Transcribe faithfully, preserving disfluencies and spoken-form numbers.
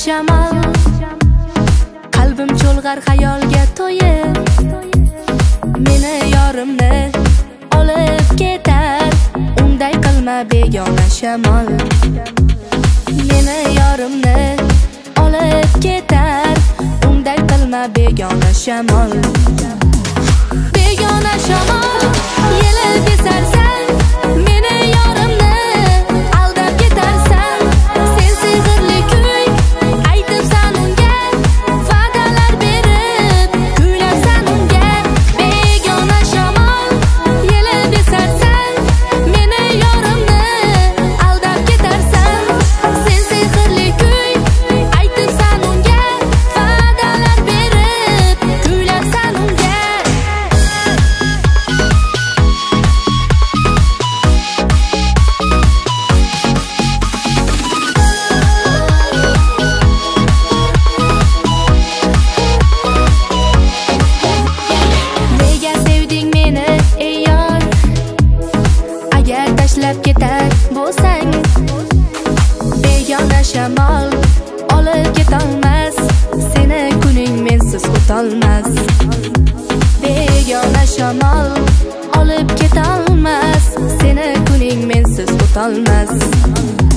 shamol, qalbim cho'lg'ar xayolga to'yib, meni yorimni olib ketar. Unday qilma begona shamol, meni yorimni olib ketar. Unday qilma begona shamol. Begona shamol, yelib esarsan, meni yorimni aldab ketarsan. Sen sehrli kuy aytibsan unga, va'dalar berib kuylabsan unga. Begona shamol, yelib esarsan, meni yorimni aldab ketarsan. Sen sehrli kuy aytibsan unga, va'dalar berib kuylabsan unga. Nega sevding meni ey yor? Agar tashlab ketar bo'lsang, begona shamol olib ketolmas. Seni kuning mensiz o'tolmas. Begona shamol olib ketolmas. Seni kuning mensiz o'tolmas.